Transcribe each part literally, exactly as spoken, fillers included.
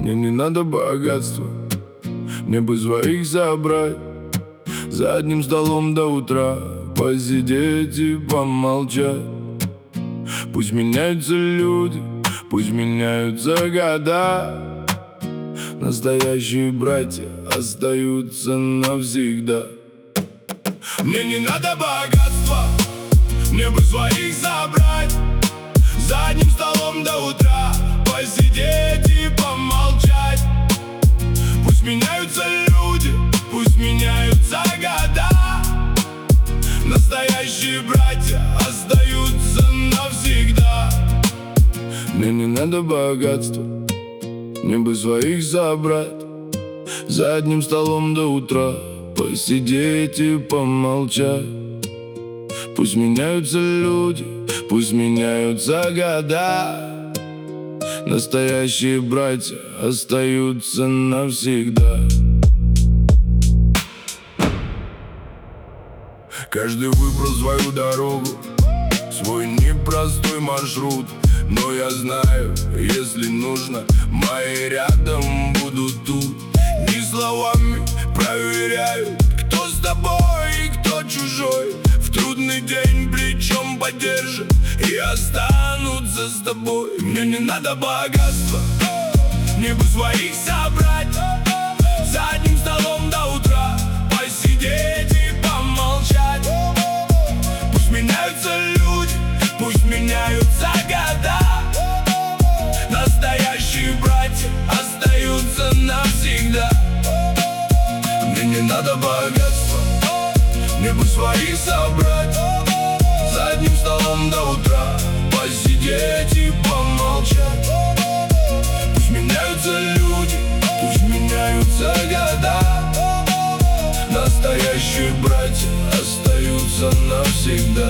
Мне не надо богатства, мне бы своих забрать, за одним столом до утра посидеть и помолчать. Пусть меняются люди, пусть меняются года, настоящие братья остаются навсегда. Мне не надо богатства, мне бы своих забрать, за одним столом до утра посидеть и помолчать. Пусть меняются люди, пусть меняются года, настоящие братья остаются навсегда. Мне не надо богатства, мне бы своих забрать, за одним столом до утра посидеть и помолчать. Пусть меняются люди, пусть меняются года, настоящие братья остаются навсегда. Каждый выбрал свою дорогу, свой непростой маршрут. Но я знаю, если нужно, мои рядом будут тут. Не словами проверяют, кто с тобой и кто чужой. В трудный день плечом поддержат и останутся с тобой. Мне не надо богатства, мне бы своих собрать, за одним столом до утра посидеть и помолчать. Пусть меняются люди, пусть меняются года, настоящие братья остаются навсегда. Мне не надо богатства, мне бы своих собрать, за одним столом до утра посидеть и помолчать. Пусть меняются люди, пусть меняются года, настоящие братья остаются навсегда.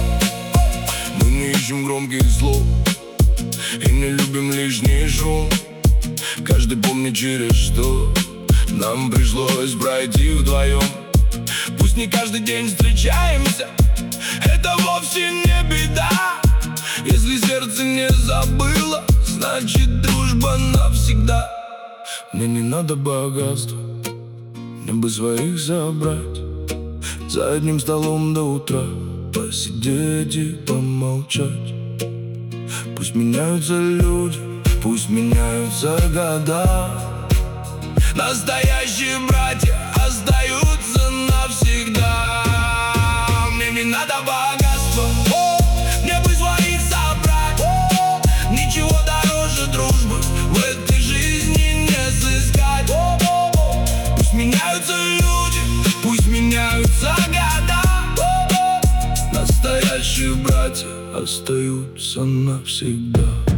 Мы не ищем громких слов и не любим лишний шум. Каждый помнит, через что нам пришлось пройти вдвоем. Пусть не каждый день встречаемся, это вовсе не беда. Если сердце не забыло, значит дружба навсегда. Мне не надо богатства, мне бы своих забрать, за одним столом до утра посидеть и помолчать. Пусть меняются люди, пусть меняются года, настоящие братья остаются навсегда. Мне не надо богатства, мне бы своих собрать, ничего дороже дружбы в этой жизни не сыскать. Пусть меняются люди, пусть меняются года, настоящие братья остаются навсегда.